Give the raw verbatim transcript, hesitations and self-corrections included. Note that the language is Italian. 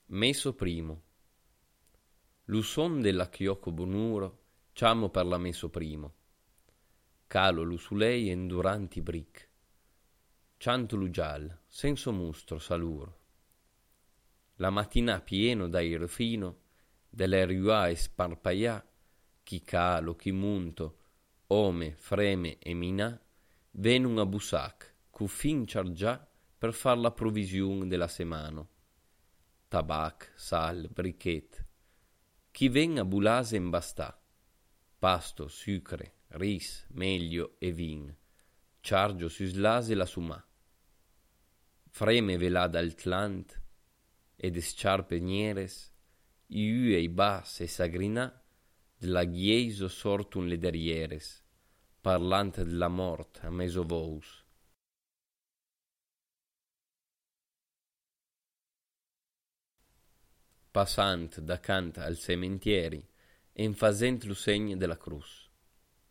Meso primo. Lu son della chioco bonuro, ciamo per la meso primo. Calo lu su lei enduranti bric. Cianto lu gial, senso mustro saluro. La mattina pieno d'air fino, delle riuae sparpaià, chi calo, chi munto, ome, freme e minà, venun a bussac, cu fin ciargià per far la provisiun della semano. Tabac, sal, brichet. Chi ven a bulase in bastà. Pasto, sucre, ris, meglio e vin. Ciargio suslase la sumà. Freme velà dal tlant, ed sciarpe nieres, iue i bas e sagrinà, della ghieso sortun le derrieres, parlant della mort a meso vous. Passant da cant al cementieri, en fasent lu segn della crus.